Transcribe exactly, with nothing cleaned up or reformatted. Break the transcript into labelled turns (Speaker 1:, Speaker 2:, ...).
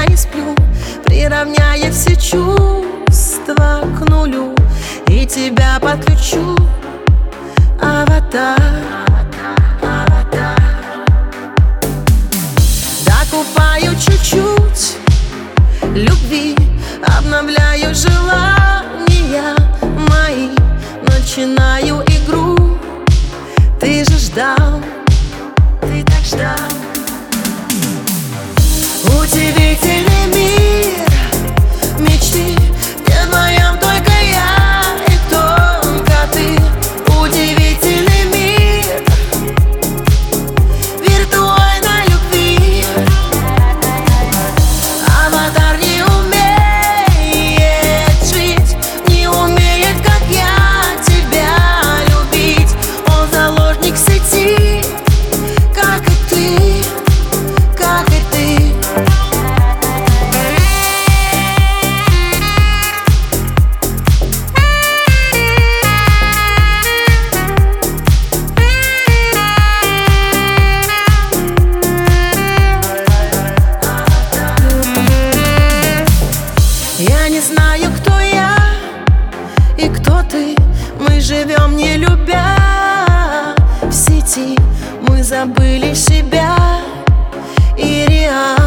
Speaker 1: я не сплю, приравняя все чувства к нулю, и тебя подключу. Аватар, докупаю чуть-чуть любви, обновляю желания мои, начинаю игру. Ты же ждал, ты так ждал. Удивительный мир мечты, где вдвоем только я и только ты. Удивительный мир виртуальной любви. Аватар не умеет жить, не умеет, как я тебя любить. Он заложник сети, как и ты, как и ты. Я не знаю, кто я и кто ты. Мы живем, не любя в сети. Мы забыли себя и реальность.